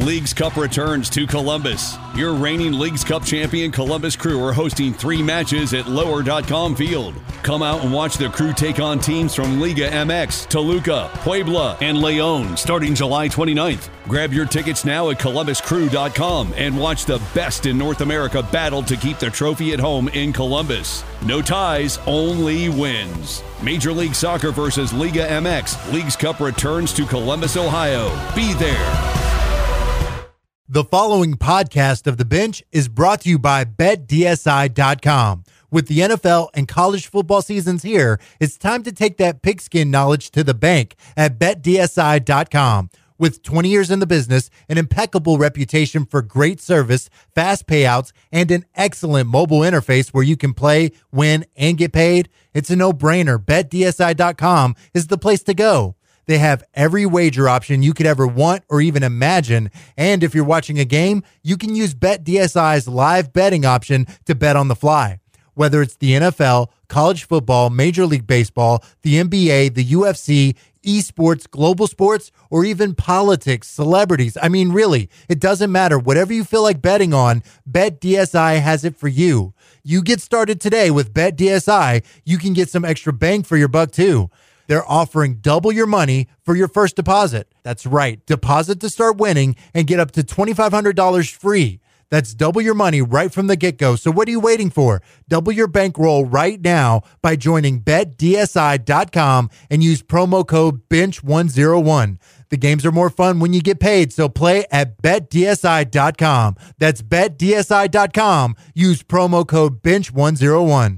Leagues Cup returns to Columbus. Your reigning Leagues Cup champion Columbus Crew are hosting 3 matches at Lower.com Field. Come out and watch the Crew take on teams from Liga MX, Toluca, Puebla, and León starting July 29th. Grab your tickets now at ColumbusCrew.com and watch the best in North America battle to keep the trophy at home in Columbus. No ties, only wins. Major League Soccer versus Liga MX. Leagues Cup returns to Columbus, Ohio. Be there. The following podcast of The Bench is brought to you by BetDSI.com. With the NFL and college football seasons here, it's time to take that pigskin knowledge to the bank at BetDSI.com. With 20 years in the business, an impeccable reputation for great service, fast payouts, and an excellent mobile interface where you can play, win, and get paid, it's a no-brainer. BetDSI.com is the place to go. They have every wager option you could ever want or even imagine. And if you're watching a game, you can use BetDSI's live betting option to bet on the fly. Whether it's the NFL, college football, Major League Baseball, the NBA, the UFC, esports, global sports, or even politics, celebrities. I mean, really, it doesn't matter. Whatever you feel like betting on, BetDSI has it for you. You get started today with BetDSI. You can get some extra bang for your buck, too. They're offering double your money for your first deposit. That's right. Deposit to start winning and get up to $2,500 free. That's double your money right from the get-go. So what are you waiting for? Double your bankroll right now by joining BetDSI.com and use promo code BENCH101. The games are more fun when you get paid, so play at BetDSI.com. That's BetDSI.com. Use promo code BENCH101.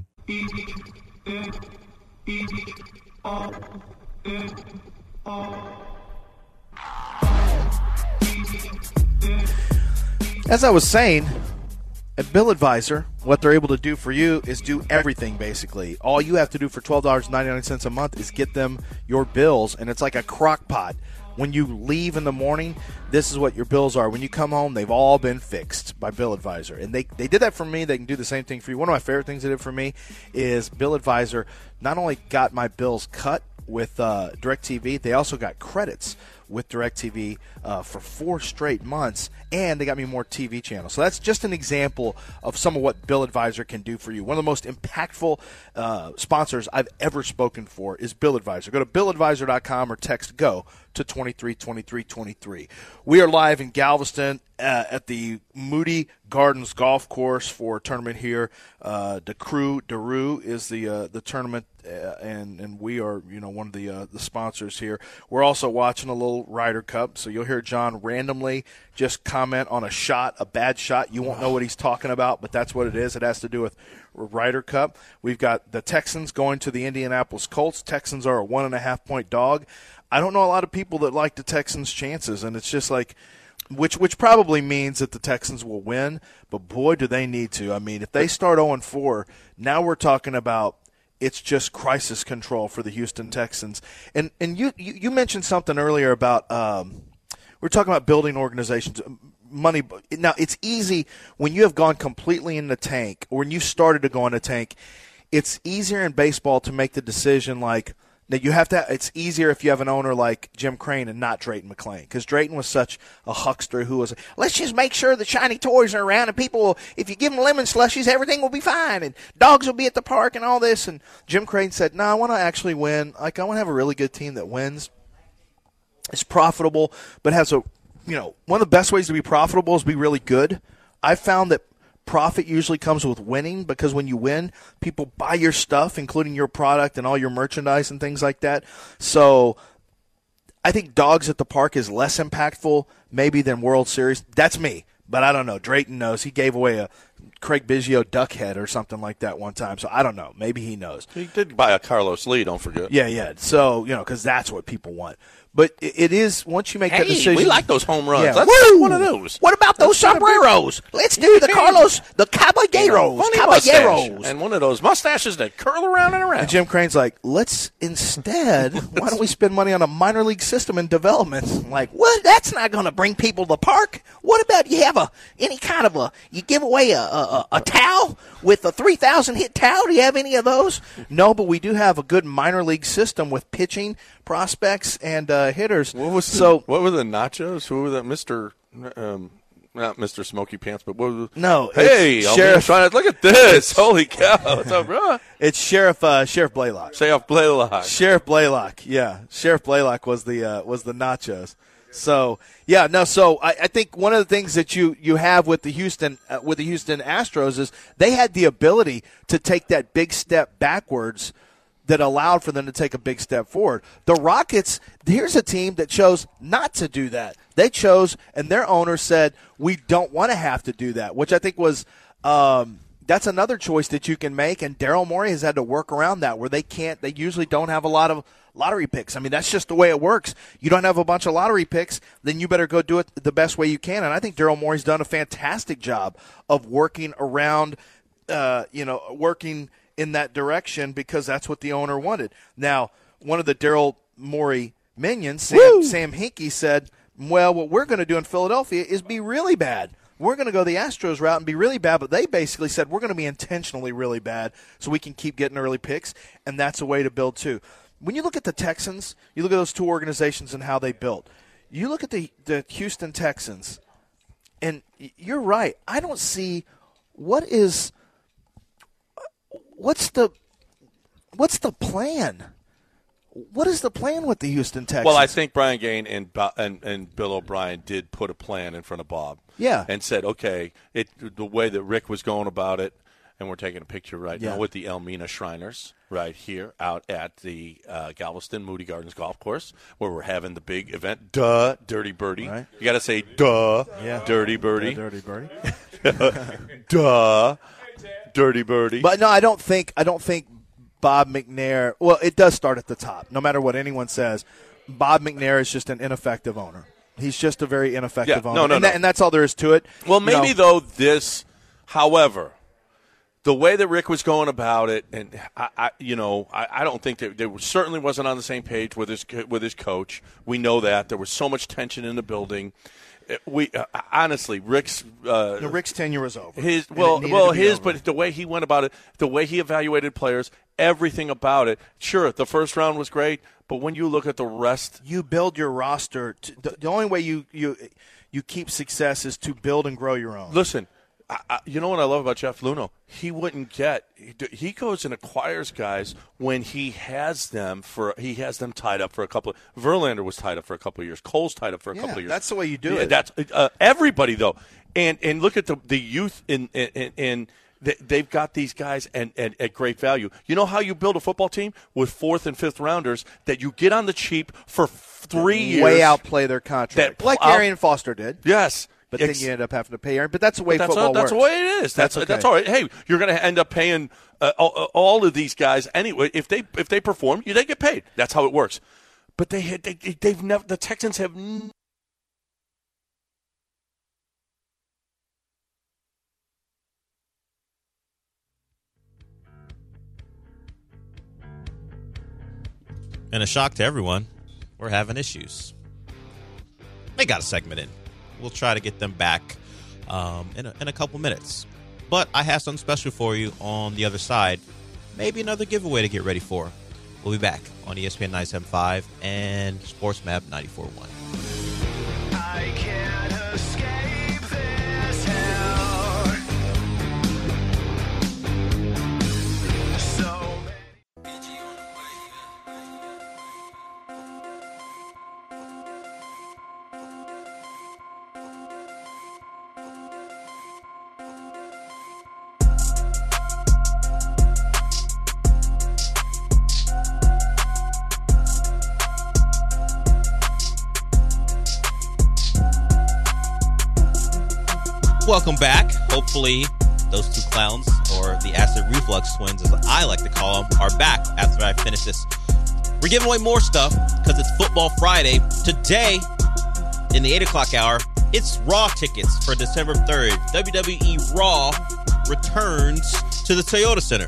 As I was saying, at Bill Advisor, what they're able to do for you is do everything, basically. All you have to do for $12.99 a month is get them your bills, and it's like a crock pot. When you leave in the morning, this is what your bills are. When you come home, they've all been fixed by Bill Advisor. And they did that for me. They can do the same thing for you. One of my favorite things they did for me is Bill Advisor not only got my bills cut with DirecTV, they also got credits with DirecTV for 4 straight months, and they got me more TV channels. So that's just an example of some of what Bill Advisor can do for you. One of the most impactful sponsors I've ever spoken for is Bill Advisor. Go to BillAdvisor.com or text GO to 232323. We are live in Galveston at the Moody Gardens Golf Course for a tournament here. The Crew Daru is the tournament, and we are one of the sponsors here. We're also watching a little Ryder Cup, so you'll hear John randomly just comment on a shot, a bad shot. You won't know what he's talking about, but that's what it is. It has to do with Ryder Cup. We've got the Texans going to the Indianapolis Colts. Texans are a 1.5-point dog. I don't know a lot of people that like the Texans' chances, and it's just like which probably means that the Texans will win, but boy, do they need to. I mean, if they start 0-4, now we're talking about it's just crisis control for the Houston Texans. And you mentioned something earlier about we're talking about building organizations, money. Now, it's easy when you have gone completely in the tank, or when you started to go in the tank, it's easier in baseball to make the decision like, now you have to. It's easier if you have an owner like Jim Crane and not Drayton McClain, because Drayton was such a huckster who was, let's just make sure the shiny toys are around and people will, if you give them lemon slushies, everything will be fine and dogs will be at the park and all this. And Jim Crane said, no, I want to actually win. Like, I want to have a really good team that wins. It's profitable, but has a, one of the best ways to be profitable is be really good. I've found that profit usually comes with winning, because when you win, people buy your stuff, including your product and all your merchandise and things like that. So I think dogs at the park is less impactful maybe than World Series. That's me, but I don't know. Drayton knows. He gave away a Craig Biggio duck head or something like that one time, so I don't know. Maybe he knows. He did buy a Carlos Lee, don't forget. Yeah. So, because that's what people want. But it is, once you make that decision. We like those home runs. Yeah. Let's do one of those. What about those sombreros? Let's do the caballeros. Caballeros. And one of those mustaches that curl around and around. And Jim Crane's like, let's instead, why don't we spend money on a minor league system in development? I'm like, what? That's not going to bring people to the park. What about you have you give away a towel with a 3,000 hit towel? Do you have any of those? No, but we do have a good minor league system with pitching, prospects, and hitters. What were the nachos? Who were that, Mr. Not Mr. Smoky Pants, but what? No. Hey, Sheriff. Look at this! Holy cow! What's up, bro? It's Sheriff Blaylock. Sheriff Blaylock. Sheriff Blaylock. Yeah, Sheriff Blaylock was the nachos. So yeah, no. So I think one of the things that you have with the Houston Astros is they had the ability to take that big step backwards that allowed for them to take a big step forward. The Rockets, here's a team that chose not to do that. They chose, and their owner said, we don't want to have to do that, which I think was that's another choice that you can make, and Daryl Morey has had to work around that where they usually don't have a lot of lottery picks. I mean, that's just the way it works. You don't have a bunch of lottery picks, then you better go do it the best way you can, and I think Daryl Morey's done a fantastic job of working around, working in that direction because that's what the owner wanted. Now, one of the Daryl Morey minions, Sam Hinkie, said, well, what we're going to do in Philadelphia is be really bad. We're going to go the Astros route and be really bad, but they basically said we're going to be intentionally really bad so we can keep getting early picks, and that's a way to build too. When you look at the Texans, you look at those two organizations and how they built. You look at the Houston Texans, and you're right. I don't see what's the plan? What is the plan with the Houston Texans? Well, I think Brian Gaine and Bill O'Brien did put a plan in front of Bob. Yeah. And said, okay, the way that Rick was going about it, and we're taking a picture right now with the Elmina Shriners right here out at the Galveston Moody Gardens Golf Course where we're having the big event. Duh, Dirty Birdie. Right. You got to say, duh, Dirty Birdie. Dirty Birdie. Duh, Dirty Birdie. But no, I don't think Bob McNair – well, it does start at the top. No matter what anyone says, Bob McNair is just an ineffective owner. He's just a very ineffective owner. And that's all there is to it. Well, maybe, however, the way that Rick was going about it, and I don't think that they certainly wasn't on the same page with his coach. We know that. There was so much tension in the building. Honestly, Rick's tenure was over. But the way he went about it, the way he evaluated players, everything about it. Sure, the first round was great, but when you look at the rest, you build your roster. The only way you keep success is to build and grow your own. Listen, you know what I love about Jeff Luhnow? He goes and acquires guys when he has them tied up for a couple. Verlander was tied up for a couple of years. Cole's tied up for a couple of years. That's the way you do it. That's everybody though, and look at the youth in they've got these guys at great value. You know how you build a football team with 4th and 5th rounders that you get on the cheap for 3 years, way outplay their contract, like Arian Foster did. Yes. But then you end up having to pay Aaron. But that's the way football works. That's the way it is. That's all right. Hey, you're going to end up paying all of these guys anyway. If they perform, they get paid. That's how it works. But they've never. The Texans have. And a shock to everyone, we're having issues. They got a segment in. We'll try to get them back in a couple minutes. But I have something special for you on the other side. Maybe another giveaway to get ready for. We'll be back on ESPN 97.5 and SportsMap 94.1. I can't escape this hell. So Welcome back. Hopefully, those two clowns, or the acid reflux twins, as I like to call them, are back after I finish this. We're giving away more stuff because it's Football Friday. Today, in the 8 o'clock hour, it's Raw tickets for December 3rd. WWE Raw returns to the Toyota Center.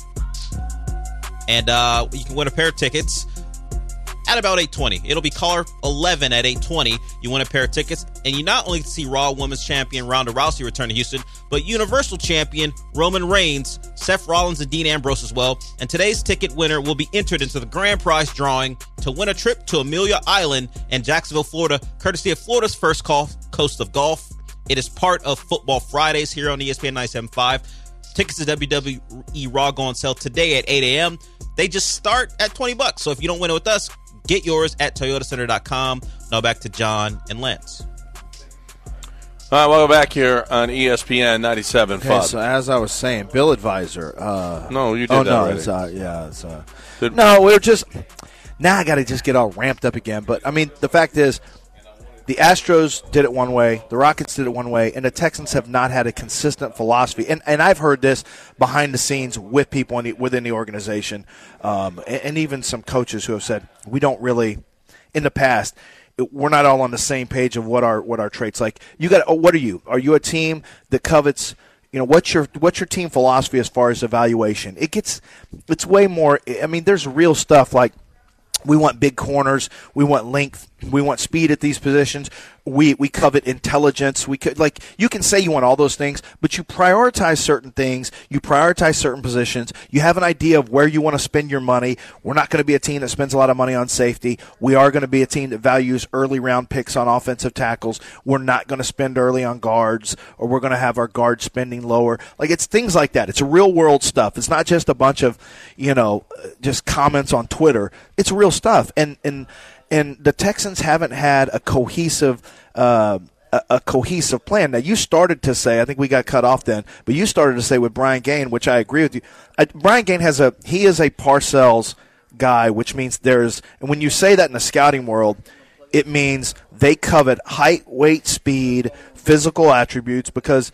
And you can win a pair of tickets at about 8:20. It'll be caller 11 at 8:20. You win a pair of tickets, and you not only see Raw Women's Champion Ronda Rousey return to Houston, but Universal Champion Roman Reigns, Seth Rollins and Dean Ambrose as well. And today's ticket winner will be entered into the grand prize drawing to win a trip to Amelia Island in Jacksonville, Florida, courtesy of Florida's first Coast of Golf. It is part of Football Fridays here on ESPN 97.5. Tickets to WWE Raw go on sale today at 8 a.m. They just start at $20. So if you don't win it with us, get yours at ToyotaCenter.com. Now back to John and Lance. All right, welcome back here on ESPN 97.5. Okay, so as I was saying, Bill Advisor. No, you did that already. No, we're just now. I got to just get all ramped up again. But I mean, the fact is, the Astros did it one way, the Rockets did it one way, and the Texans have not had a consistent philosophy. And I've heard this behind the scenes with people within the organization, and even some coaches who have said we don't really, in the past. We're not all on the same page of what our traits like. You got. What are you? Are you a team that covets? What's your team philosophy as far as evaluation? It's way more. I mean, there's real stuff like we want big corners, we want length, we want speed at these positions. We covet intelligence. You can say you want all those things, but you prioritize certain things. You prioritize certain positions. You have an idea of where you want to spend your money. We're not going to be a team that spends a lot of money on safety. We are going to be a team that values early round picks on offensive tackles. We're not going to spend early on guards, or we're going to have our guard spending lower. It's things like that. It's real world stuff. It's not just a bunch of, just comments on Twitter. It's real stuff. And the Texans haven't had a cohesive plan. Now, you started to say, I think we got cut off then, but you started to say with Brian Gaine, which I agree with you. Brian Gaine is a Parcells guy, which means and when you say that in the scouting world, it means they covet height, weight, speed, physical attributes, because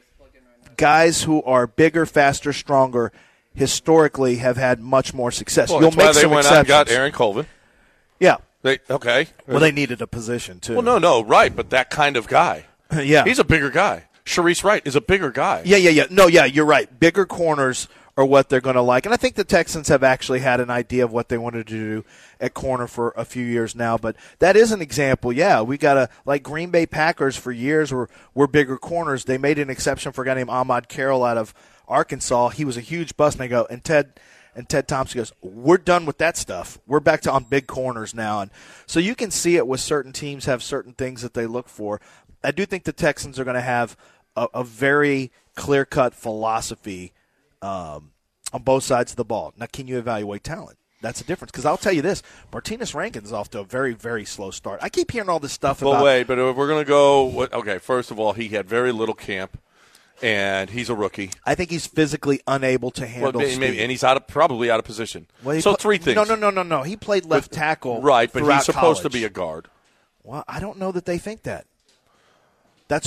guys who are bigger, faster, stronger, historically have had much more success. Well, You'll that's why make they some went exceptions. out and got Aaron Colvin. Yeah. Okay. Well, they needed a position, too. Well, no, right, but that kind of guy. Yeah. He's a bigger guy. Sharice Wright is a bigger guy. Yeah. No, yeah, you're right. Bigger corners are what they're going to like. And I think the Texans have actually had an idea of what they wanted to do at corner for a few years now. But that is an example. Yeah, we got like Green Bay Packers for years were bigger corners. They made an exception for a guy named Ahmad Carroll out of Arkansas. He was a huge bust. And they go, and Ted Thompson goes, we're done with that stuff. We're back to on big corners now. And so you can see it with certain teams have certain things that they look for. I do think the Texans are going to have a very clear-cut philosophy on both sides of the ball. Now, can you evaluate talent? That's the difference. Because I'll tell you this, Martinez Rankin's off to a very, very slow start. I keep hearing all this stuff about – But wait, but if we're going to go – okay, first of all, he had very little camp. And he's a rookie. I think he's physically unable to handle speed. And he's probably out of position. Well, three things. No. He played left tackle. Right, but he's supposed college. to be a guard. Well, I don't know that they think that. That's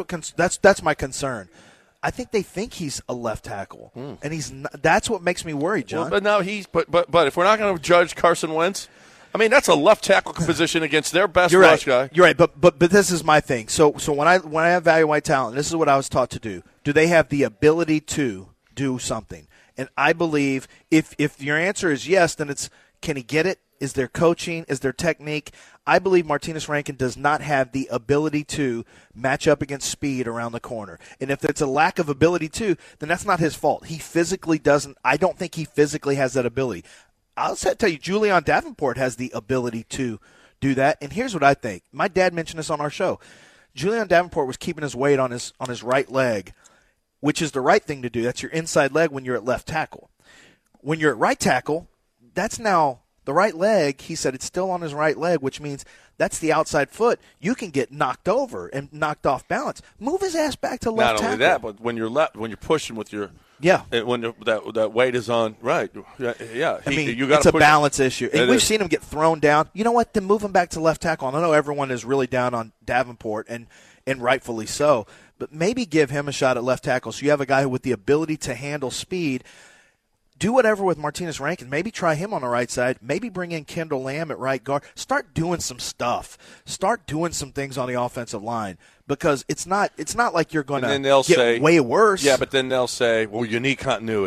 my concern. I think they think he's a left tackle, and he's not. That's what makes me worried, John. Well, but now but if we're not going to judge Carson Wentz, I mean, that's a left tackle position against their best rush guy. You're right, but this is my thing. So when I evaluate talent, this is what I was taught to do. Do they have the ability to do something? And I believe if your answer is yes, then it's can he get it? Is there coaching? Is there technique? I believe Martinez Rankin does not have the ability to match up against speed around the corner. And if it's a lack of ability to, then that's not his fault. He physically doesn't. I don't think he physically has that ability. I'll tell you, Julian Davenport has the ability to do that. And here's what I think. My dad mentioned this on our show. Julian Davenport was keeping his weight on his right leg, which is the right thing to do. That's your inside leg when you're at left tackle. When you're at right tackle, that's now the right leg. He said it's still on his right leg, which means that's the outside foot. You can get knocked over and knocked off balance. Move his ass back to left tackle. Not only that, but when you're pushing with your when that weight is on right, yeah. I mean, you got it's a balance issue. And we've seen him get thrown down. You know what? Then move him back to left tackle. And I know everyone is really down on Davenport, and rightfully so. But maybe give him a shot at left tackle so you have a guy with the ability to handle speed. Do whatever with Martinez Rankin. Maybe try him on the right side. Maybe bring in Kendall Lamb at right guard. Start doing some stuff. Start doing some things on the offensive line because it's not like you're going to get way worse. Yeah, but then they'll say, well, you need continuity.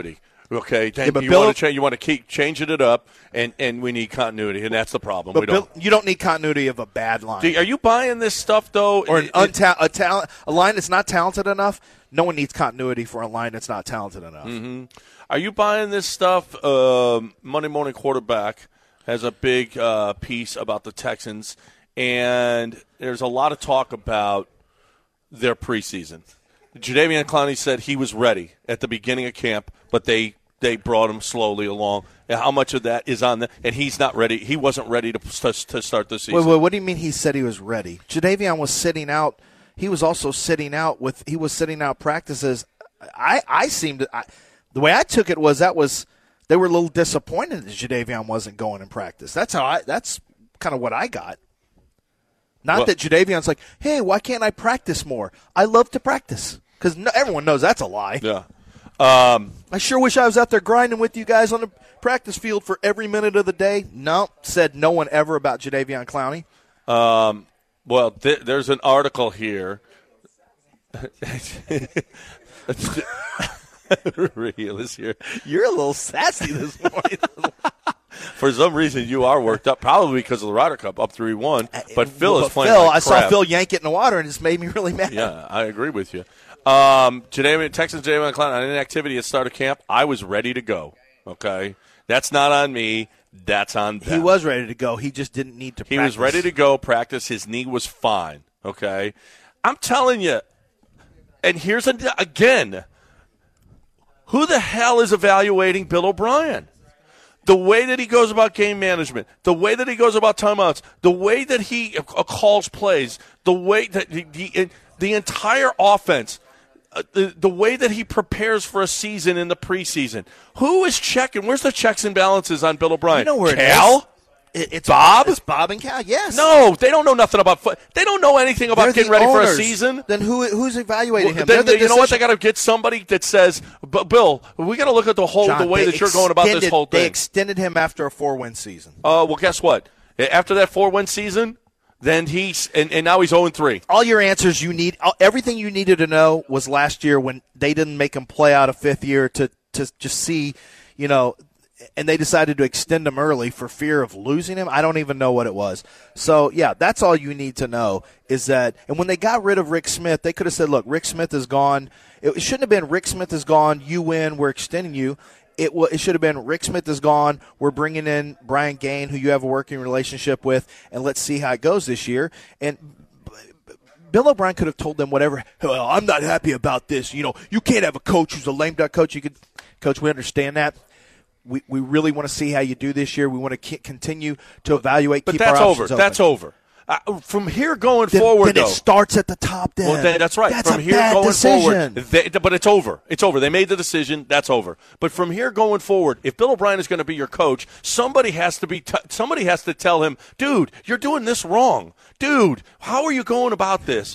Okay, then but you Bill- want to change. You want to keep changing it up, and we need continuity, and that's the problem. But We don't. you don't need continuity of a bad line. Are you buying this stuff though? Or a line that's not talented enough. No one needs continuity for a line that's not talented enough. Mm-hmm. Are you buying this stuff? Monday Morning Quarterback has a big piece about the Texans, and there's a lot of talk about their preseason. Jadeveon Clowney said he was ready at the beginning of camp, but they brought him slowly along. And how much of that is on the? And he's not ready. He wasn't ready to start the season. Wait, what do you mean he said he was ready? Jadeveon was sitting out. He was also sitting out practices. The way I took it was they were a little disappointed that Jadeveon wasn't going in practice. That's kind of what I got. Not that Jadeveon's like, hey, why can't I practice more? I love to practice because everyone knows that's a lie. Yeah. I sure wish I was out there grinding with you guys on the practice field for every minute of the day. No, said no one ever about Jadeveon Clowney. Well, there's an article here. Real here. You're a little sassy this morning. For some reason, you are worked up, probably because of the Ryder Cup up 3-1. But Phil is playing. I saw Phil yank it in the water, and it just made me really mad. Yeah, I agree with you. Texans Jadeveon Clowney on inactivity at start of camp. I was ready to go. Okay, that's not on me. That's on them. He was ready to go. He just didn't need to practice. He was ready to go practice. His knee was fine. Okay, I'm telling you. And here's again. Who the hell is evaluating Bill O'Brien? The way that he goes about game management, the way that he goes about timeouts, the way that he calls plays, the way that the entire offense, the way that he prepares for a season in the preseason. Who is checking? Where's the checks and balances on Bill O'Brien? You know where Cal? it is. It's Bob? It's Bob and Cal, yes. No, they don't know nothing about They don't know anything about getting ready for a season. Then who's evaluating him? Then you know what? They got to get somebody that says, "Bill, we got to look at the way that you're going about this whole thing." They extended him after a 4-win season. Well, guess what? After that 4-win season, then and now he's 0-3. All your answers you need, everything you needed to know was last year when they didn't make him play out a fifth year to just see, and they decided to extend him early for fear of losing him. I don't even know what it was. So, yeah, that's all you need to know is that – and when they got rid of Rick Smith, they could have said, look, Rick Smith is gone. It shouldn't have been Rick Smith is gone, you win, we're extending you. It should have been Rick Smith is gone, we're bringing in Brian Gain, who you have a working relationship with, and let's see how it goes this year. And Bill O'Brien could have told them whatever. Well, I'm not happy about this. You can't have a coach who's a lame duck coach. Coach, we understand that. We really want to see how you do this year. We want to continue to evaluate. But keep that's our over. options open. That's over. From here going forward, then it starts at the top. Then well, that's right. That's from a here bad going decision. forward, but it's over. It's over. They made the decision. That's over. But from here going forward, if Bill O'Brien is going to be your coach, somebody has to tell him, dude, you're doing this wrong. Dude, how are you going about this?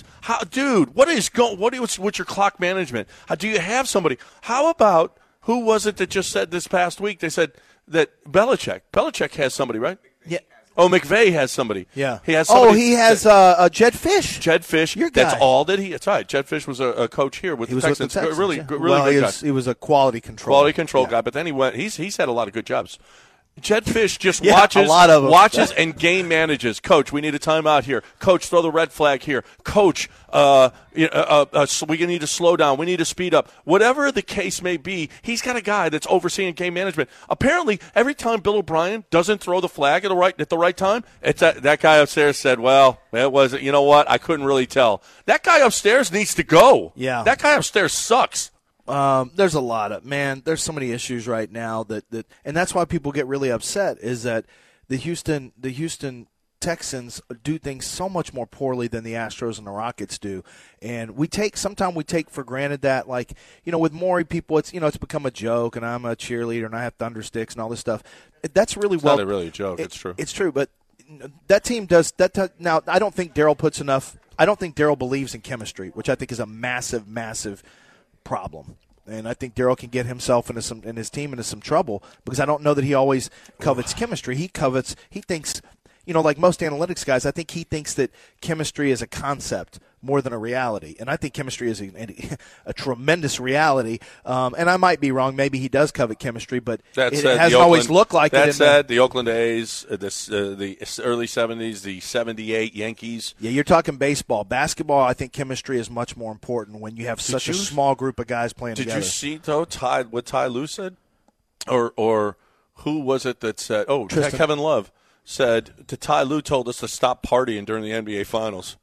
What's your clock management? Do you have somebody? How about who was it that just said this past week? They said that Belichick has somebody, right? Yeah. Oh, McVay has somebody. Yeah. He has somebody. Oh, he has Jed Fish. Jed Fish. Your guy. That's all that he – that's right. Jed Fish was a coach here with the Texans. Really good guy. He was a quality control guy, but then he went – he's had a lot of good jobs. Jed Fish just watches and game manages. Coach, we need a timeout here. Coach, throw the red flag here. Coach, we need to slow down. We need to speed up. Whatever the case may be, he's got a guy that's overseeing game management. Apparently, every time Bill O'Brien doesn't throw the flag at the right time, it's that guy upstairs said, well, it wasn't. You know what? I couldn't really tell. That guy upstairs needs to go. Yeah. That guy upstairs sucks. There's a lot of there's so many issues right now that and that's why people get really upset is that the Houston Texans do things so much more poorly than the Astros and the Rockets do. And sometimes we take for granted that, like, with Maury people, it's become a joke and I'm a cheerleader and I have thundersticks and all this stuff. That's really not really a joke. It's true. It's true, but that team does that. Now, I don't think Daryl believes in chemistry, which I think is a massive, massive problem. And I think Daryl can get himself and his team into some trouble because I don't know that he always covets chemistry. He thinks, like most analytics guys, I think he thinks that chemistry is a concept more than a reality. And I think chemistry is a tremendous reality. And I might be wrong. Maybe he does covet chemistry, but it hasn't always looked like it. That said, the Oakland A's, the early 70s, the 78 Yankees. Yeah, you're talking baseball. Basketball, I think chemistry is much more important when you have such a small group of guys playing together. Did you see, though, what Ty Lue said? Or who was it that said, Kevin Love said, Ty Lue told us to stop partying during the NBA Finals.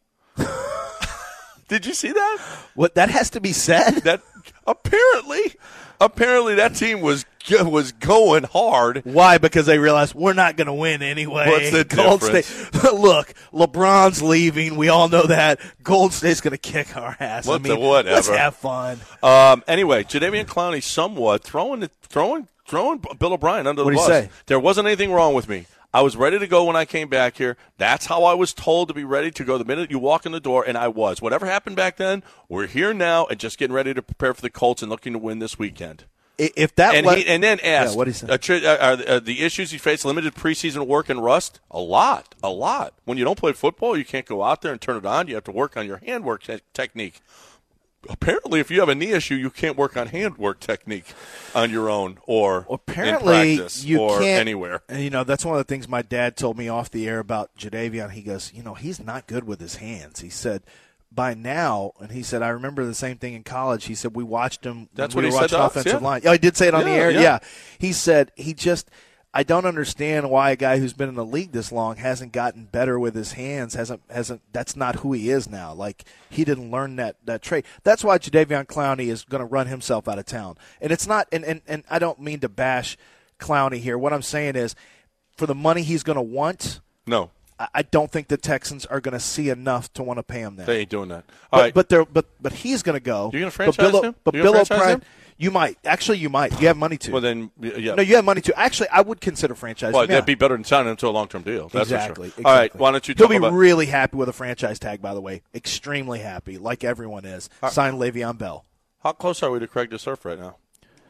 Did you see that? What, that has to be said? That apparently that team was going hard. Why? Because they realized we're not going to win anyway. What's the Golden difference? State. Look, LeBron's leaving. We all know that. Golden State's going to kick our ass. Whatever. Let's have fun. Anyway, Jadeveon Clowney somewhat throwing Bill O'Brien under the bus. What did he say? There wasn't anything wrong with me. I was ready to go when I came back here. That's how I was told to be ready to go the minute you walk in the door, and I was. Whatever happened back then, we're here now and just getting ready to prepare for the Colts and looking to win this weekend. If that and then asked, what he said. Are the issues he faced limited preseason work and rust? A lot. When you don't play football, you can't go out there and turn it on. You have to work on your handwork technique. Apparently, if you have a knee issue, you can't work on handwork technique on your own or apparently in practice you or can't, anywhere. And, that's one of the things my dad told me off the air about Jadeveon. He goes, he's not good with his hands. He said, by now, and he said, I remember the same thing in college. He said, we watched him. That's when what we he watched said to us, offensive yeah. line. Oh, he did say it on the air? Yeah. He said, I don't understand why a guy who's been in the league this long hasn't gotten better with his hands. Hasn't. That's not who he is now. Like, he didn't learn that trait. That's why Jadeveon Clowney is going to run himself out of town. And it's not. And I don't mean to bash Clowney here. What I'm saying is, for the money he's going to want. No. I don't think the Texans are going to see enough to want to pay him that. They ain't doing that. But he's going to go. You're going to franchise him? But Bill O'Brien, you might. Actually, you might. You have money to. Well, then, yeah. No, you have money to. Actually, I would consider franchising. Well, him. that'd be better than signing him to a long-term deal. That's exactly. for sure. All right, why don't you He'll talk be about really happy with a franchise tag, by the way. Extremely happy, like everyone is. Sign Le'Veon Bell. How close are we to Craig DeSurf right now?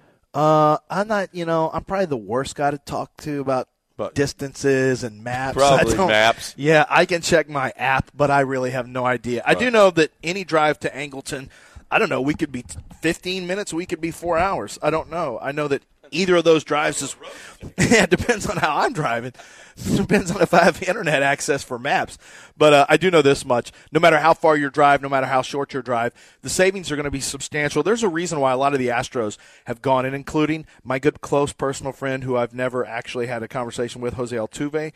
I'm not, I'm probably the worst guy to talk to about distances and maps. Probably maps. Yeah, I can check my app, but I really have no idea. Right. I do know that any drive to Angleton, I don't know, we could be 15 minutes, we could be 4 hours. I don't know. I know that either of those drives is – it depends on how I'm driving. It depends on if I have internet access for maps. But I do know this much. No matter how far your drive, no matter how short your drive, the savings are going to be substantial. There's a reason why a lot of the Astros have gone in, including my good, close personal friend who I've never actually had a conversation with, Jose Altuve.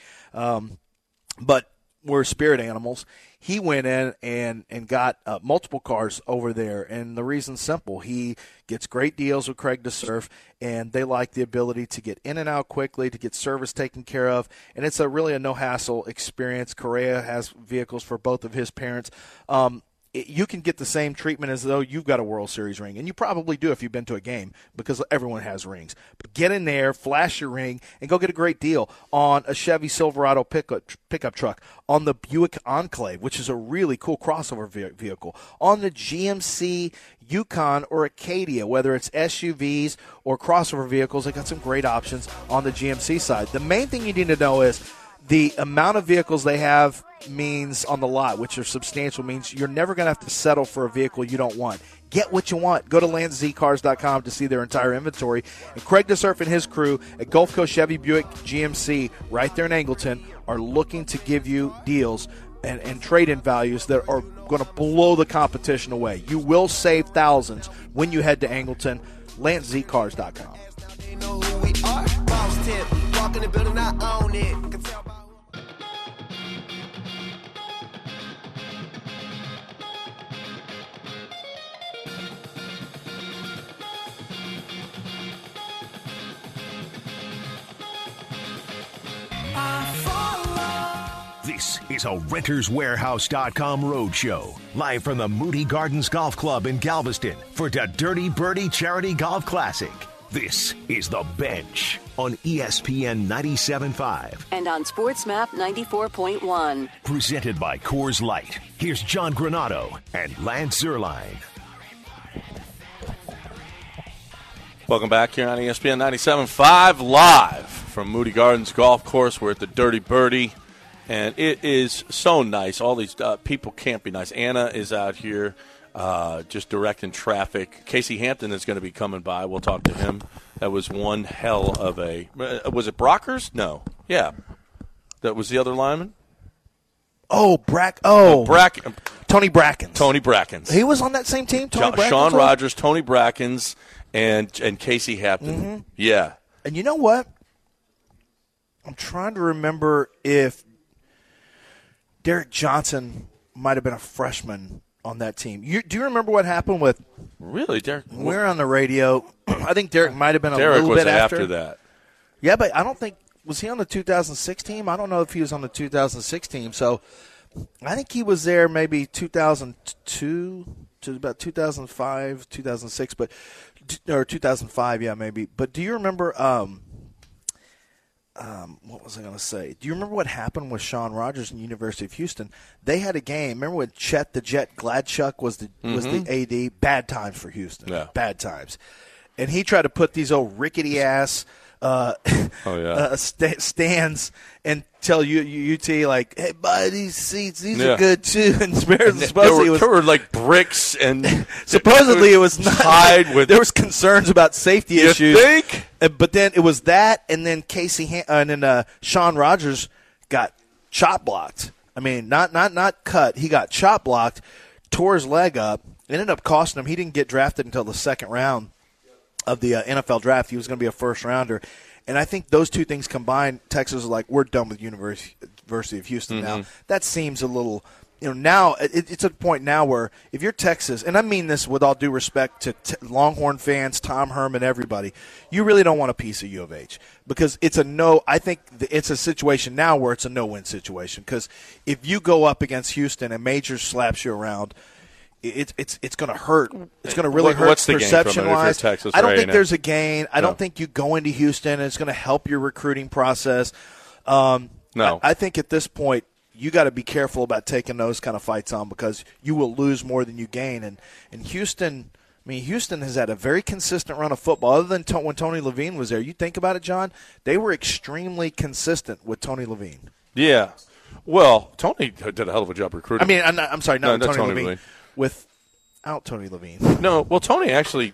But we're spirit animals. He went in and got multiple cars over there, and the reason's simple. He gets great deals with Craig DeSurf, and they like the ability to get in and out quickly, to get service taken care of, and it's really a no-hassle experience. Correa has vehicles for both of his parents. You can get the same treatment as though you've got a World Series ring, and you probably do if you've been to a game because everyone has rings. But get in there, flash your ring, and go get a great deal on a Chevy Silverado pickup truck, on the Buick Enclave, which is a really cool crossover vehicle, on the GMC Yukon or Acadia, whether it's SUVs or crossover vehicles. They got some great options on the GMC side. The main thing you need to know is the amount of vehicles they have means on the lot, which are substantial, means you're never going to have to settle for a vehicle you don't want. Get what you want. Go to LandZCars.com to see their entire inventory. And Craig DeSurf and his crew at Gulf Coast Chevy Buick GMC right there in Angleton are looking to give you deals and trade-in values that are going to blow the competition away. You will save thousands when you head to Angleton. LandZCars.com. They know who we are. Boss tip. Walk in the building, I own it. Can tell by This is a RentersWarehouse.com roadshow, live from the Moody Gardens Golf Club in Galveston for the Dirty Birdie Charity Golf Classic. This is The Bench on ESPN 97.5. And on SportsMap 94.1. Presented by Coors Light. Here's John Granato and Lance Zierlein. Welcome back here on ESPN 97.5, live from Moody Gardens Golf Course. We're at the Dirty Birdie And it is so nice. All these people can't be nice. Anna is out here just directing traffic. Casey Hampton is going to be coming by. We'll talk to him. That was one hell of a – was it Brockers? No. Yeah. That was the other lineman? Tony Brackens. Tony Brackens. He was on that same team, Tony Brackens? Sean Rogers, Tony Brackens, and Casey Hampton. Mm-hmm. Yeah. And you know what? I'm trying to remember if Derek Johnson might have been a freshman on that team. Do you remember what happened with – Really, Derek? We're on the radio. I think Derek might have been a Derek little bit after that. Yeah, but I don't think – was he on the 2006 team? I don't know if he was on the 2006 team. So I think he was there maybe 2002 to about 2005, 2006, or 2005, yeah, maybe. But do you remember what was I going to say? Do you remember what happened with Sean Rogers and University of Houston? They had a game. Remember when Chet the Jet Gladchuk was the AD? Bad times for Houston. Yeah. Bad times. And he tried to put these old rickety-ass stands and tell UT like, hey, buy these seats. These are good too. And supposedly there were like bricks and supposedly it was not. Tied with. There was concerns about safety issues. You think? But then it was that, and then Sean Rogers got chop blocked. I mean, not cut. He got chop blocked, tore his leg up. It ended up costing him. He didn't get drafted until the second round of the NFL draft. He was going to be a first-rounder. And I think those two things combined, Texas is like, we're done with University of Houston now. That seems a little now it's a point now where if you're Texas, and I mean this with all due respect to Longhorn fans, Tom Herman, everybody, you really don't want a piece of U of H because it's a no. I think it's a situation now where it's a no-win situation because if you go up against Houston and Majors slaps you around, it's going to hurt. It's going to really hurt perception-wise. I don't think there's a gain. I don't think you go into Houston and it's going to help your recruiting process. No. I think at this point you got to be careful about taking those kind of fights on because you will lose more than you gain. And Houston, Houston has had a very consistent run of football. Other than when Tony Levine was there, you think about it, John, they were extremely consistent with Tony Levine. Yeah. Well, Tony did a hell of a job recruiting. I'm sorry, not Tony Levine. Without Tony Levine. No, well, Tony actually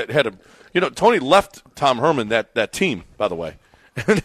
Tony left Tom Herman that team, by the way. And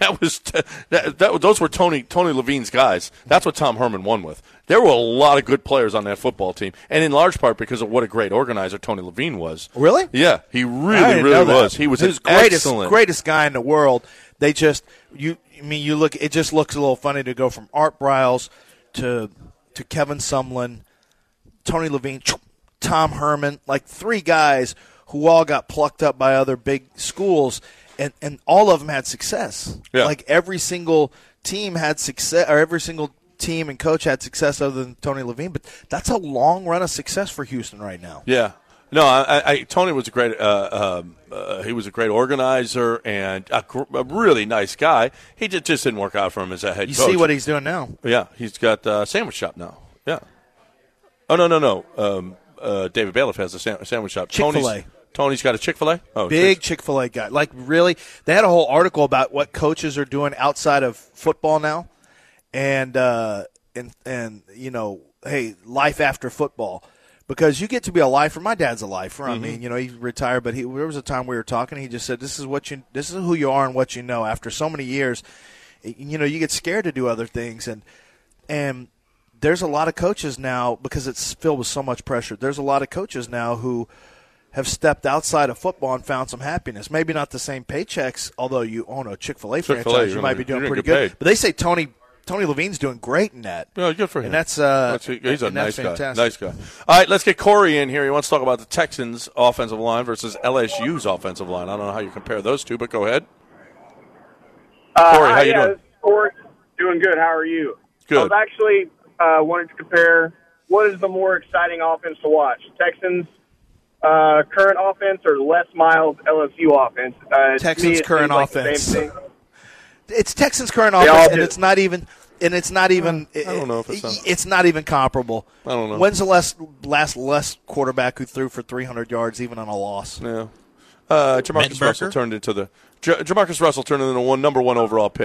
those were Tony Levine's guys. That's what Tom Herman won with. There were a lot of good players on that football team, and in large part because of what a great organizer Tony Levine was. Really? Yeah, he really was. He was greatest guy in the world. They just you look. It just looks a little funny to go from Art Briles to Kevin Sumlin, Tony Levine, Tom Herman, like three guys who all got plucked up by other big schools. And all of them had success. Yeah. Like every single team had success, or every single team and coach had success other than Tony Levine. But that's a long run of success for Houston right now. Yeah. No, Tony was a great. He was a great organizer and a really nice guy. He just didn't work out for him as a head coach. You see what he's doing now? Yeah, he's got a sandwich shop now. Yeah. Oh no. David Bailiff has a sandwich shop. Chick-fil-A. Tony's got a Chick-fil-A? Oh, big Chick-fil-A guy. Like, really, they had a whole article about what coaches are doing outside of football now. And hey, life after football. Because you get to be a lifer. My dad's a lifer. I mean, he retired, but there was a time we were talking. He just said, this is who you are and what you know. After so many years, you get scared to do other things. And there's a lot of coaches now, because it's filled with so much pressure, there's a lot of coaches now who – have stepped outside of football and found some happiness. Maybe not the same paychecks, although you own a Chick-fil-A franchise, you might be doing pretty good. But they say Tony Levine's doing great in that. Yeah, good for him. And he's a nice guy. Nice guy. All right, let's get Corey in here. He wants to talk about the Texans' offensive line versus LSU's offensive line. I don't know how you compare those two, but go ahead. Corey, how you doing? This is Corey. Doing good. How are you? Good. I was actually wanted to compare what is the more exciting offense to watch, Texans' current offense or Les Miles' LSU offense? Texans' current offense. It's Texans' current offense, and it's not even. I don't know if it's not even comparable. I don't know. When's the last quarterback who threw for 300 yards even on a loss? Yeah. Jamarcus Russell turned into the number one overall pick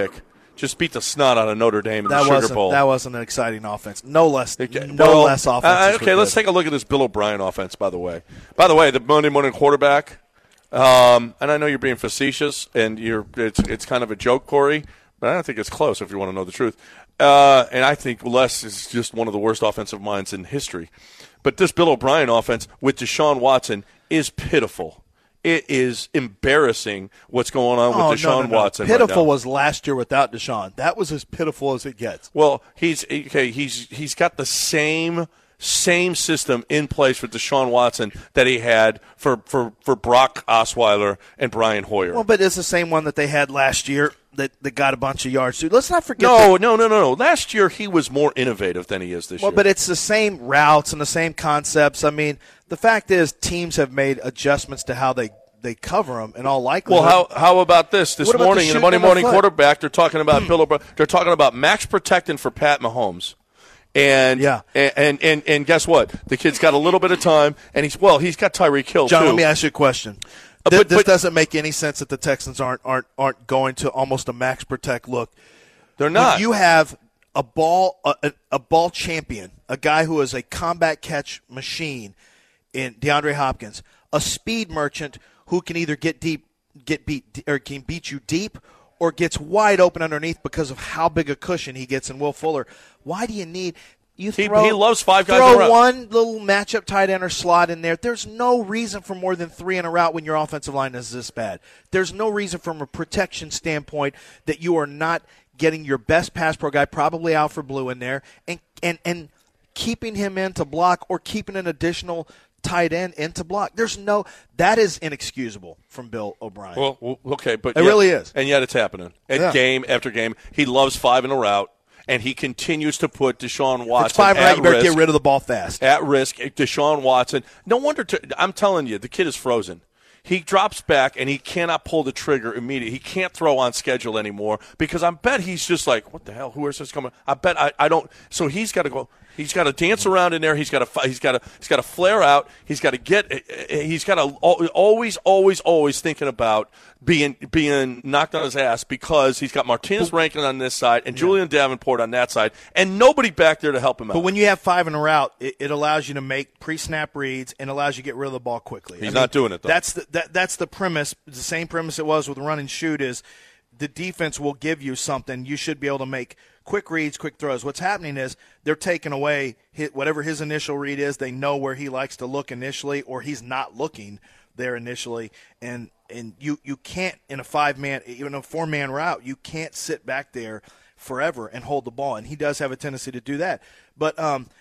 just beat the snot out of Notre Dame in the Sugar Bowl. That wasn't an exciting offense. No less offense. Okay, let's take a look at this Bill O'Brien offense, by the way. The Monday morning quarterback, and I know you're being facetious, and it's kind of a joke, Corey, but I don't think it's close if you want to know the truth. And I think Les is just one of the worst offensive minds in history. But this Bill O'Brien offense with Deshaun Watson is pitiful. It is embarrassing what's going on with Deshaun Watson. Pitiful right was last year without Deshaun. That was as pitiful as it gets. Well, he's got the same system in place with Deshaun Watson that he had for Brock Osweiler and Brian Hoyer. Well, but it's the same one that they had last year that got a bunch of yards. Let's not forget. No. Last year he was more innovative than he is this year. Well, but it's the same routes and the same concepts. I mean, the fact is teams have made adjustments to how they cover them in all likelihood. Well, how about this? This morning in the Monday morning quarterback, they're talking about Bill O'Brien. They're talking about max protecting for Pat Mahomes. And guess what? The kid's got a little bit of time, and he's got Tyreek Hill John, too. let me ask you a question. This doesn't make any sense that the Texans aren't going to almost a max protect look. They're not. When you have a ball champion, a guy who is a combat catch machine in DeAndre Hopkins, a speed merchant who can either get beat you deep or gets wide open underneath because of how big a cushion he gets in Will Fuller. Why do you need he loves five guys in a row. Throw one little matchup tight end or slot in there. There's no reason for more than 3 in a route when your offensive line is this bad. There's no reason from a protection standpoint that you are not getting your best pass pro guy, probably Alfred Blue, in there and keeping him in to block or keeping an additional tight end into block. That is inexcusable from Bill O'Brien. Well, okay, but it really is. And yet it's happening. Game after game. He loves 5 in a route. And he continues to put Deshaun Watson it's 5 at right, you better risk. get rid of the ball fast. At risk. Deshaun Watson. No wonder. I'm telling you, the kid is frozen. He drops back, and he cannot pull the trigger immediately. He can't throw on schedule anymore because I bet he's just like, what the hell? Who is this coming? I bet I don't. So he's got to go. He's got to dance around in there. He's got to flare out. He's got to always thinking about being knocked on his ass because he's got Martinez Rankin on this side and Julian Davenport on that side, and nobody back there to help him out. But when you have 5 in a route, it allows you to make pre-snap reads and allows you to get rid of the ball quickly. He's not doing it, though. That's the premise. The same premise it was with run and shoot is the defense will give you something. You should be able to make quick reads, quick throws. What's happening is they're taking away whatever his initial read is. They know where he likes to look initially, or he's not looking there initially. And you can't, in a 5-man, even a 4-man route, you can't sit back there forever and hold the ball. And he does have a tendency to do that. But,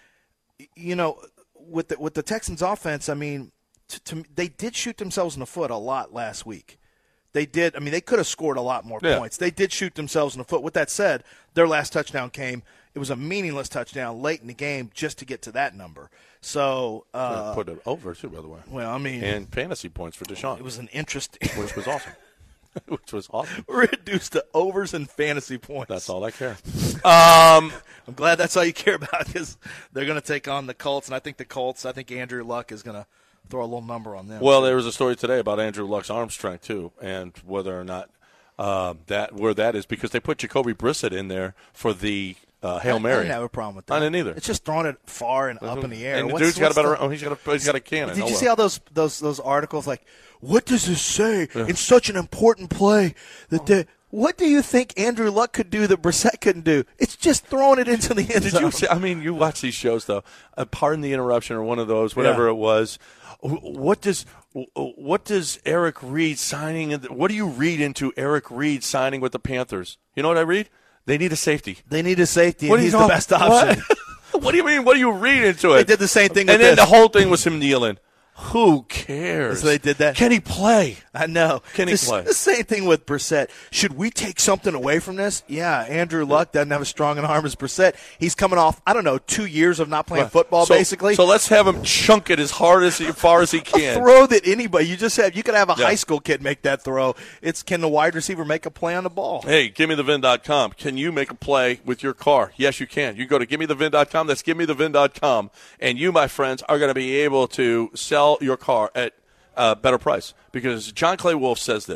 with the Texans offense, I mean, they did shoot themselves in the foot a lot last week. They did. I mean, they could have scored a lot more points. They did shoot themselves in the foot. With that said, their last touchdown came. It was a meaningless touchdown late in the game just to get to that number. So put it over too, by the way. Well, I mean, and fantasy points for Deshaun. It was an interesting, which was awesome. Reduced to overs and fantasy points. That's all I care. I'm glad that's all you care about because they're going to take on the Colts, and I think Andrew Luck is going to throw a little number on them. Well, there was a story today about Andrew Luck's arm strength too, and whether or not where that is because they put Jacoby Brissett in there for the Hail Mary. I didn't have a problem with that. I didn't either. It's just throwing it far and up in the air. And the dude's got a better. He's got a cannon. Did you see all those articles like, what does this say in such an important play that what do you think Andrew Luck could do that Brissett couldn't do? It's just throwing it into the end zone. Did you see? I mean, you watch these shows though. Pardon the interruption, or one of those, whatever it was. What does Eric Reed signing? What do you read into Eric Reed signing with the Panthers? You know what I read? They need a safety. They need a safety, and he's the best option. What do you mean? What do you read into it? They did the same thing. And then the whole thing was him kneeling. Who cares? So they did that. Can he play? I know. Can he play? The same thing with Brissett. Should we take something away from this? Yeah, Andrew Luck doesn't have as strong an arm as Brissett. He's coming off, 2 years of not playing football, basically. So let's have him chunk it as far as he can. A throw that anybody, you could have a high school kid make that throw. Can the wide receiver make a play on the ball? Hey, GimmeTheVin.com. Can you make a play with your car? Yes, you can. You go to GimmeTheVin.com. That's GimmeTheVin.com. And you, my friends, are going to be able to sell your car at a better price. Because John Clay Wolf says this.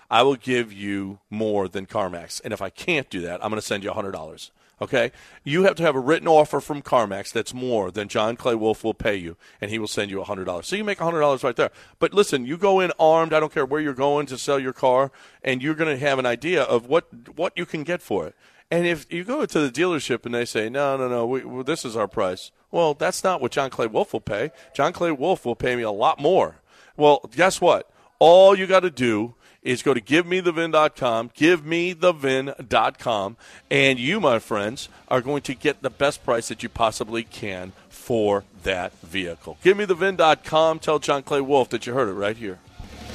I will give you more than CarMax. And if I can't do that, I'm going to send you $100. Okay? You have to have a written offer from CarMax that's more than John Clay Wolf will pay you, and he will send you $100. So you make $100 right there. But listen, you go in armed. I don't care where you're going to sell your car, and you're going to have an idea of what you can get for it. And if you go to the dealership and they say, no, this is our price. Well, that's not what John Clay Wolf will pay. John Clay Wolf will pay me a lot more. Well, guess what? All you got to do is go to GiveMeTheVin.com, GiveMeTheVin.com, and you, my friends, are going to get the best price that you possibly can for that vehicle. GiveMeTheVin.com. Tell John Clay Wolf that you heard it right here.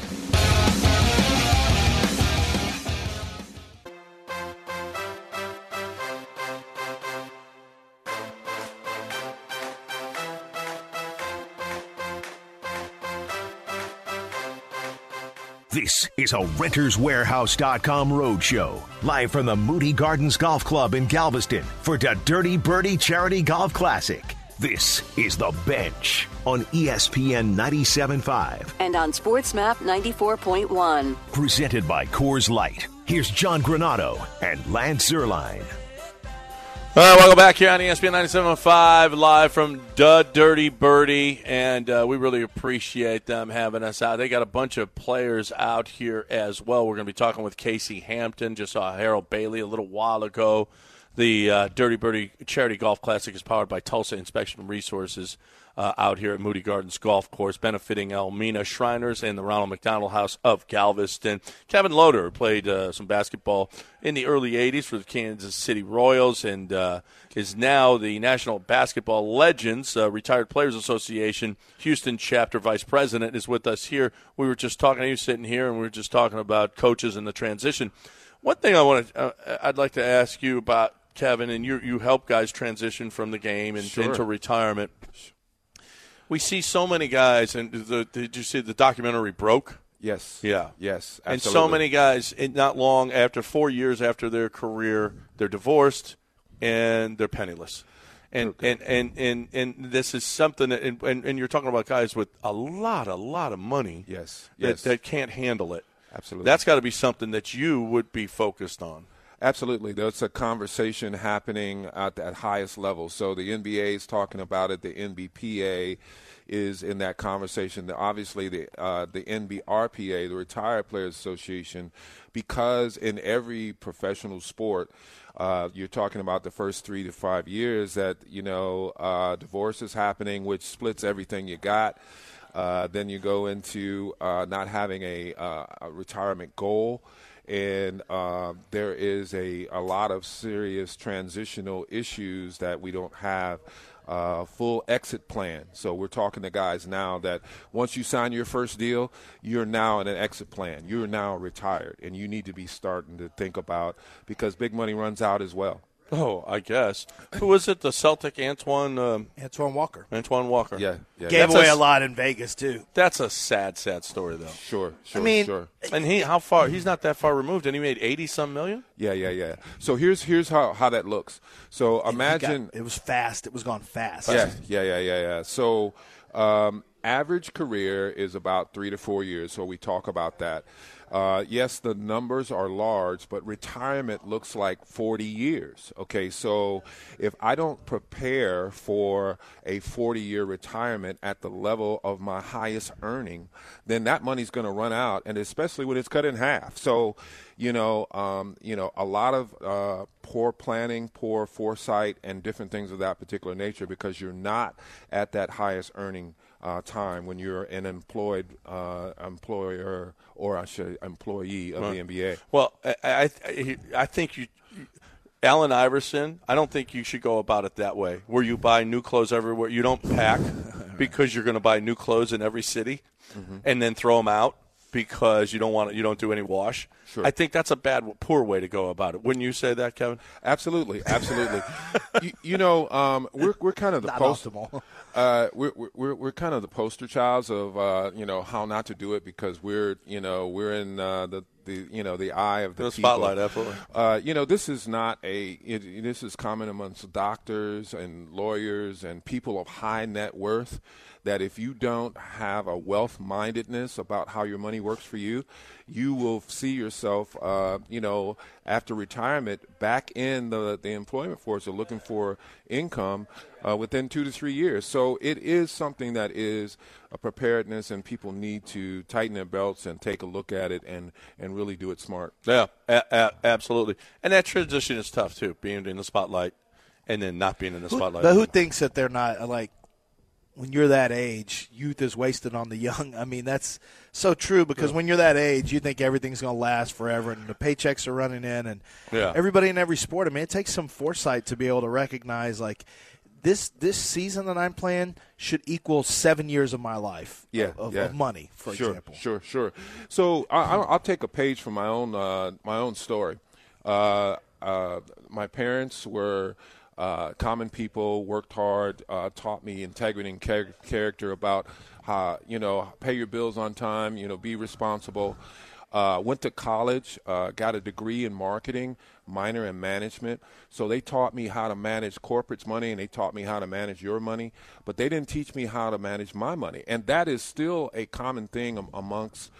This is a RentersWarehouse.com roadshow, live from the Moody Gardens Golf Club in Galveston for the Dirty Birdie Charity Golf Classic. This is The Bench on ESPN 97.5. And on SportsMap 94.1. Presented by Coors Light. Here's John Granato and Lance Zierlein. All right, welcome back here on ESPN 97.5, live from the Dirty Birdie, and we really appreciate them having us out. They got a bunch of players out here as well. We're going to be talking with Casey Hampton. Just saw Harold Bailey a little while ago. The Dirty Birdie Charity Golf Classic is powered by Tulsa Inspection Resources out here at Moody Gardens Golf Course, benefiting Elmina Shriners and the Ronald McDonald House of Galveston. Kevin Loder played some basketball in the early 80s for the Kansas City Royals and is now the National Basketball Legends Retired Players Association Houston Chapter Vice President, is with us here. We were just talking, he was sitting here, and we were just talking about coaches and the transition. One thing I'd like to ask you about, Kevin, and you help guys transition from the game and into retirement. We see so many guys, and did you see the documentary Broke? Yes. Yeah. Yes, absolutely. And so many guys, not long after 4 years after their career, they're divorced and they're penniless. And this is something that, and you're talking about guys with a lot of money. Yes. That can't handle it. Absolutely. That's got to be something that you would be focused on. Absolutely. There's a conversation happening at that highest level. So the NBA is talking about it. The NBPA is in that conversation. Obviously, the NBRPA, the Retired Players Association, because in every professional sport, you're talking about the first 3 to 5 years that, divorce is happening, which splits everything you got. Then you go into not having a retirement goal. And there is a lot of serious transitional issues that we don't have full exit plan. So we're talking to guys now that once you sign your first deal, you're now in an exit plan. You're now retired, and you need to be starting to think about, because big money runs out as well. Oh, I guess. Who was it? The Celtic Antoine Walker. Antoine Walker. Yeah. Gave away a lot in Vegas too. That's a sad story, though. Sure. Sure. And how far? He's not that far removed, and he made 80-some million. Yeah. So here's how that looks. So imagine it was fast. It was gone fast. Yeah. So average career is about 3 to 4 years. So we talk about that. Yes, the numbers are large, but retirement looks like 40 years. Okay, so if I don't prepare for a 40-year retirement at the level of my highest earning, then that money's going to run out, and especially when it's cut in half. So, a lot of poor planning, poor foresight, and different things of that particular nature, because you're not at that highest earning time when you're an employer, or I should employee of the NBA. Well, I think Allen Iverson, I don't think you should go about it that way, where you buy new clothes everywhere. You don't pack because you're going to buy new clothes in every city and then throw them out because you don't do any wash. Sure. I think that's a poor way to go about it. Wouldn't you say that, Kevin? Absolutely. We're kind of the we're kind of the poster childs of how not to do it, because we're in the the eye of the people. Spotlight, absolutely. This is not this is common amongst doctors and lawyers and people of high net worth, that if you don't have a wealth-mindedness about how your money works for you, you will see yourself, after retirement, back in the employment force or looking for income within 2 to 3 years. So it is something that is a preparedness, and people need to tighten their belts and take a look at it and really do it smart. Yeah, absolutely. And that transition is tough, too, being in the spotlight and then not being in the spotlight. But who thinks that they're not, like, when you're that age, youth is wasted on the young. I mean, that's so true, because when you're that age, you think everything's going to last forever and the paychecks are running in. And everybody in every sport, I mean, it takes some foresight to be able to recognize, like, this season that I'm playing should equal 7 years of my life of money, for example. Sure. So I'll take a page from my own story. My parents were common people, worked hard, taught me integrity and character about how, pay your bills on time, be responsible. Went to college, got a degree in marketing, minor in management. So they taught me how to manage corporate's money, and they taught me how to manage your money. But they didn't teach me how to manage my money. And that is still a common thing amongst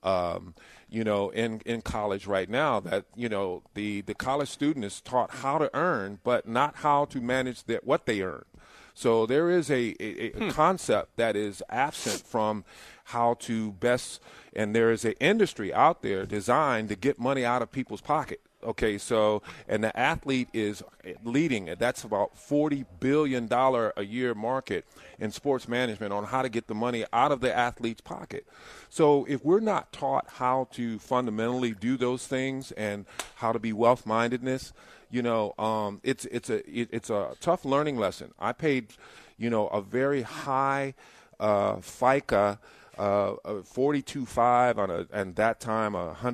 in college right now, that, the college student is taught how to earn, but not how to manage what they earn. So there is a concept that is absent from how to best, and there is an industry out there designed to get money out of people's pocket. Okay, so, and the athlete is leading it. That's about $40 billion a year market in sports management on how to get the money out of the athlete's pocket. So if we're not taught how to fundamentally do those things and how to be wealth-mindedness, it's a tough learning lesson. I paid, a very high FICA, 42.5 and that time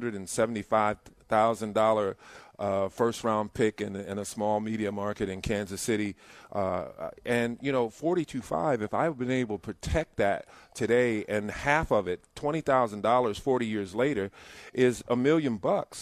$175,000 first round pick in a small media market in Kansas City, and 42.5. If I've been able to protect that today, and half of it, $20,000, 40 years later, is $1 million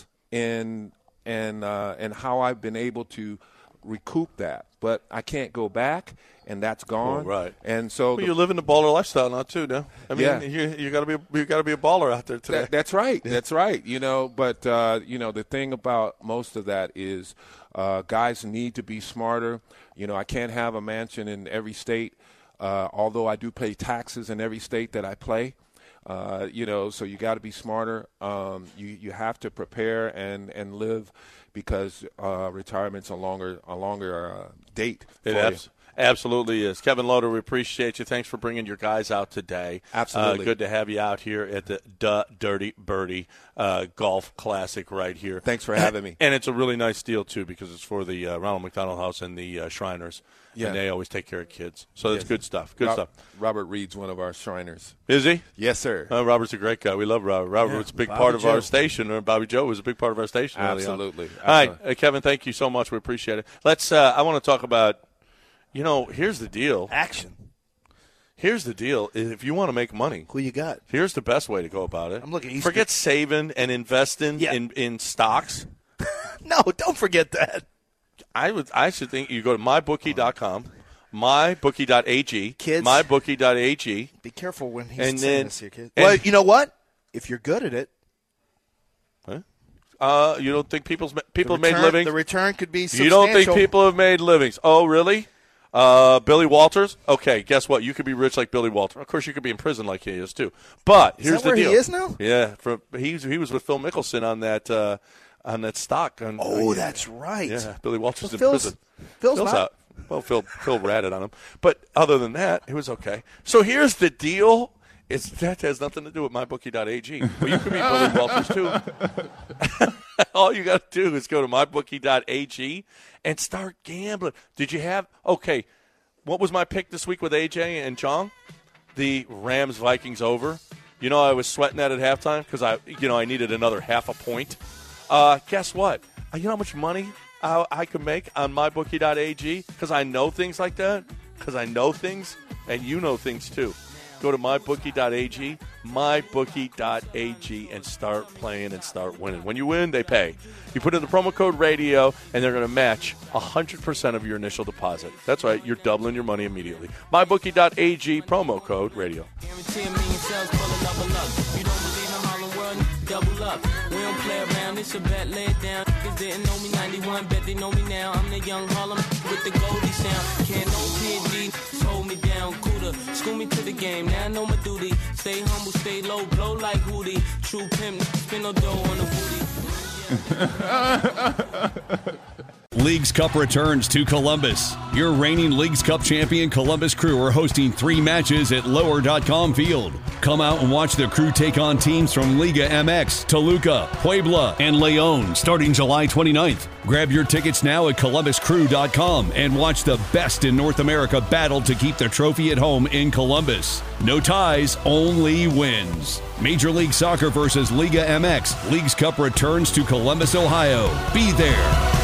and how I've been able to recoup that. But I can't go back, and that's gone. Oh, right. And so you're living the baller lifestyle now too, no? I mean, you got to be a baller out there today. That's right. That's right. But the thing about most of that is guys need to be smarter. I can't have a mansion in every state, although I do pay taxes in every state that I play. So you got to be smarter. You have to prepare and live, because retirement's a longer date. It absolutely is. Kevin Loader, we appreciate you. Thanks for bringing your guys out today. Absolutely. Good to have you out here at the Dirty Birdie Golf Classic right here. Thanks for having me. And it's a really nice deal, too, because it's for the Ronald McDonald House and the Shriners. Yeah. And they always take care of kids. So it's good stuff. Good stuff. Robert Reed's one of our Shriners. Is he? Yes, sir. Robert's a great guy. We love Robert. Robert was a big part of our station. Or Bobby Joe was a big part of our station. Absolutely. All right, Kevin, thank you so much. We appreciate it. Let's. I want to talk about, here's the deal. Action. Here's the deal. If you want to make money, who you got? Here's the best way to go about it. I'm looking. Forget saving and investing in stocks. No, don't forget that. I should think you go to mybookie.com, mybookie.ag, kids, mybookie.ag. Be careful when he's saying this to your kids. Well, you know what? If you're good at it. You don't think people have made livings? The return could be substantial. You don't think people have made livings? Oh, really? Billy Walters? Okay, guess what? You could be rich like Billy Walters. Of course, you could be in prison like he is, too. But here's the deal. He is now? Yeah. He was with Phil Mickelson on that stock. That's right. Yeah, Billy Walters in Phil's prison. Phil's out. Well, Phil ratted on him. But other than that, it was okay. So here's the deal. That has nothing to do with mybookie.ag. But you could be Billy Walters, too. All you got to do is go to mybookie.ag and start gambling. Did you have – okay, what was my pick this week with AJ and Chong? The Rams-Vikings over. I was sweating that at halftime because I needed another half a point. Guess what? You know how much money I could make on mybookie.ag because I know things like that? Because I know things, and you know things too. Go to mybookie.ag, mybookie.ag, and start playing and start winning. When you win, they pay. You put in the promo code radio, and they're going to match 100% of your initial deposit. That's right. You're doubling your money immediately. Mybookie.ag, promo code radio. Double up. We don't play around. It's a bet, lay it down. Niggas didn't know me 91, bet they know me now. I'm the young Harlem with the Goldie sound. Can't no PD, hold me down. Cooler, school me to the game. Now I know my duty. Stay humble, stay low, blow like Hootie. True pimp, spin no dough on the booty. Leagues Cup returns to Columbus. Your reigning Leagues Cup champion Columbus Crew are hosting 3 matches at Lower.com Field. Come out and watch the Crew take on teams from Liga MX, Toluca, Puebla, and Leon starting July 29th. Grab your tickets now at ColumbusCrew.com and watch the best in North America battle to keep the trophy at home in Columbus. No ties, only wins. Major League Soccer versus Liga MX. Leagues Cup returns to Columbus, Ohio. Be there.